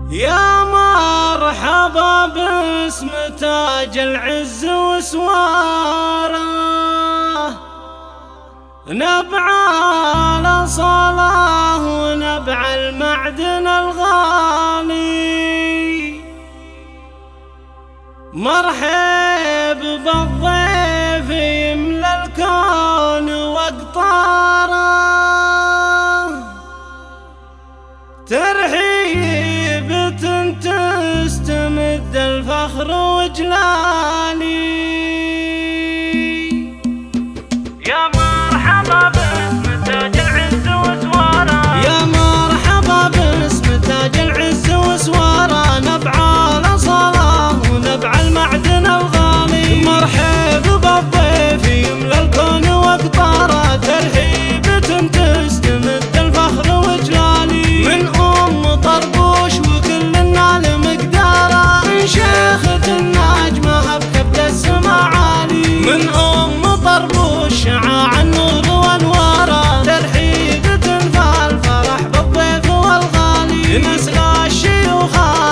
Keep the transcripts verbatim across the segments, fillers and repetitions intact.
يا مرحبا باسم تاج العز وسواره، نبع الأصالة ونبع المعدن الغالي. مرحب بالضيف يملى الكون واقطاره، ترحيب تستمد الفخر وجلالي. يا مرحبا باسم تاج العز وسواره، يا مرحبا باسم تاج العز وسواره، نبع الأصالة ونبع المعدن الغالي. مرحب بالضيف يملى الكون واقطاره، ترحيب تستمد الفخر وجلالي. من أم طربوش وكل النال مقداره، من شيخة الناجمة بكبد السما عالي. من أم طربوش شعاع النور وانواره، ترحيب تنفى الفرح بالضيف والغالي. نسل الشيوخ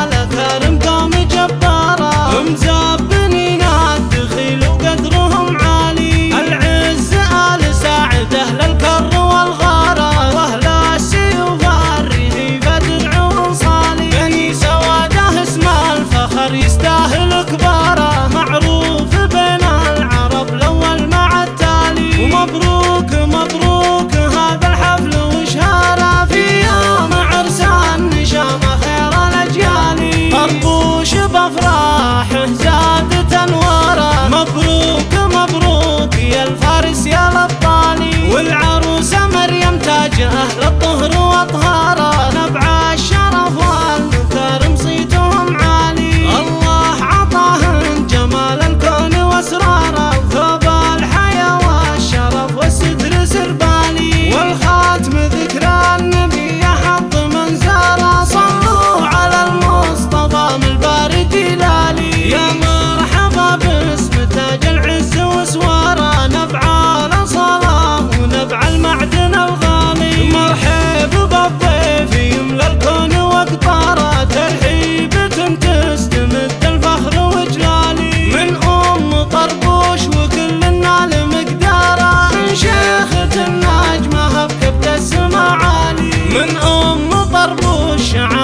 كرمكم جباره، مزبنين الدخيل وقدرهم عالي. العز آل سعد أهل الكر والغاره، واهل السيوف الريحي فدرعهم صالي. بني سواده اسم الفخر يستاهل كباره، معروف بين العرب الاول مع التالي. ومبروك مبروك هذا الحفل وشهاره، في يوم عرسان نشامه خير الاجيال. طربوش بافراحه زادت انواره، مبروك مبروك يا الفارس يا الابطالي. والعروسه مريم تاج اهل الطهر واطهاره، نبع الشرف والمكارم صيتهم عالي. الله عطاهن جمال الكون واسراره، وثوب الحياه والشرف والستر سربالي. والخاتم ذكرى النبي حظ من زاره، صلوا على المصطفى من البارد لالي. يا مرحبا باسم تاج العز وسواره، نبع الأصالة ونبع المعدن الغالي. مرحب بالضيف يملى الكون واقطاره، ترحيب تستمد الفخر وجلالي. من أم طربوش وكل النال مقداره، من شيخة الناجمة بكبد السما عالي. من أم طربوش